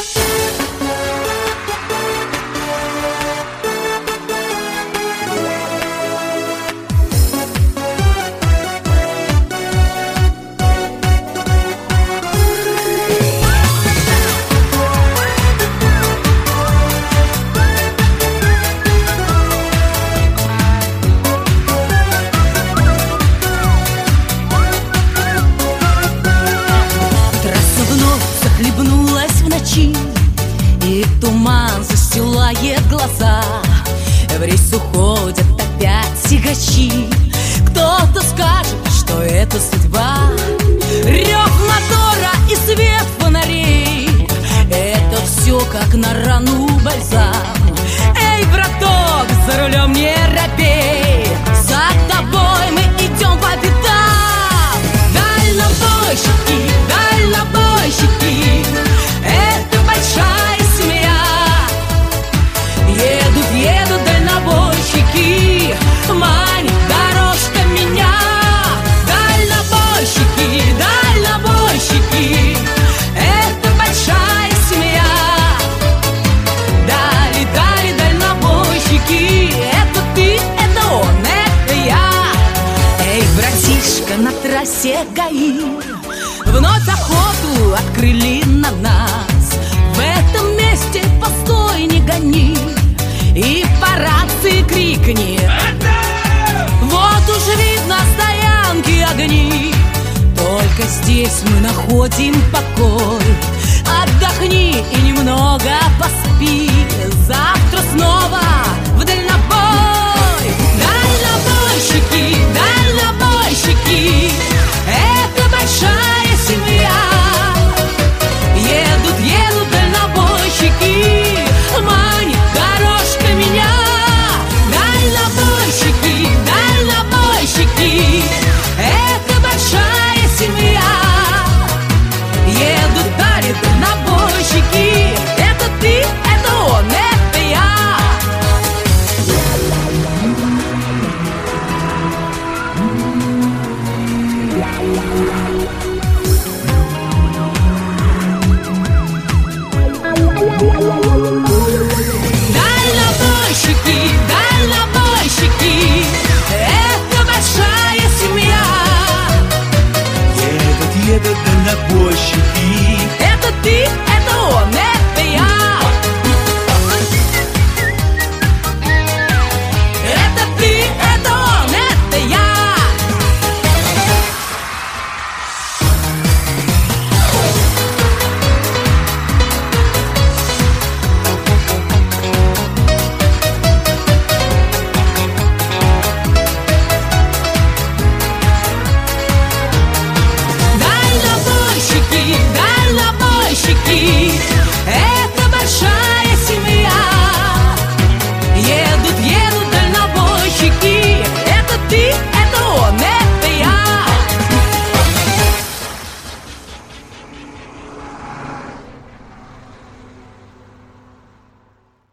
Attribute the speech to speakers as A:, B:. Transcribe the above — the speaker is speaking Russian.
A: Хлебнулась в ночи, и туман застилает глаза. В рейс уходят опять тягачи. Кто-то скажет, что это судьба. Рев мотора и свет фонарей — это все как на рану бальзам. Эй, браток, за рулем не робей, за тобой мы идем по пятам. Дальнобойщики, дальнобойщики, это большая семья. Едут дальнобойщики, манит дорожка меня. Дальнобойщики, дальнобойщики, это большая семья. Дали дальнобойщики, это ты, это он, это я. Эй, братишка, на трассе ГАИ вновь охоту открыли на нас. В этом месте постой, не гони, и по рации крикни: вот уж видно стоянки огни. Только здесь мы находим покой. Отдохни и немного поспи, завтра снова